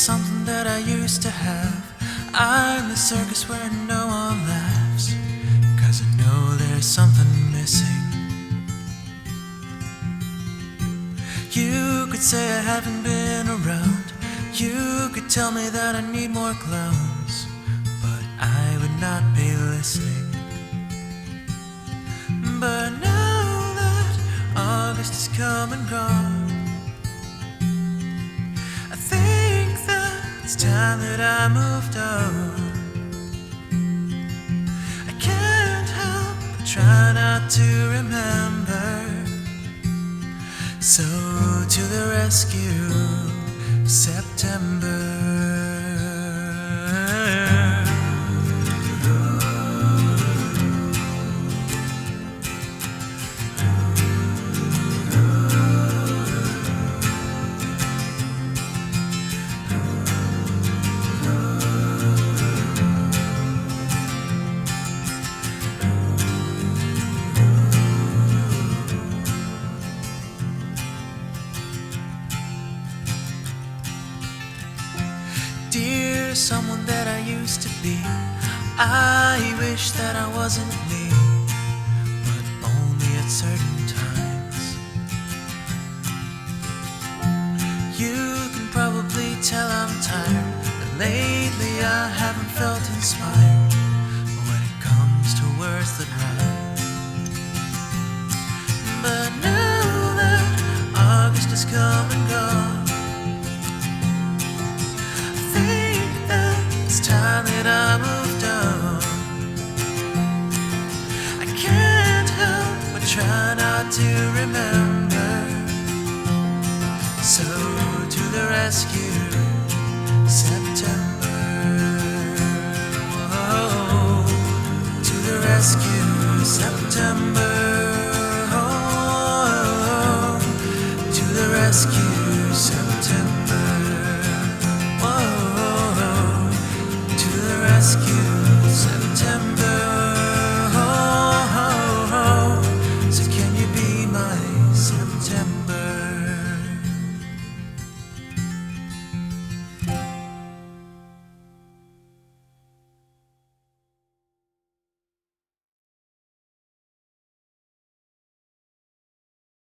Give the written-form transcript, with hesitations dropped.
something that I used to have. I'm the circus where no one laughs, 'cause I know there's something missing. You could say I haven't been around. You could tell me that I need more clowns, but I would not be listening. But now that August has come and gone, I think that it's time that I moved on. I can't help but try not to remember. So to the rescue, September. Dear someone that I used to be, I wish that I wasn't me, but only at certain times. You can probably tell I'm tired, but lately I haven't felt inspired when it comes to words that rhyme. But now that August has come and gone, time that I moved on. I can't help but try not to remember. So to the rescue,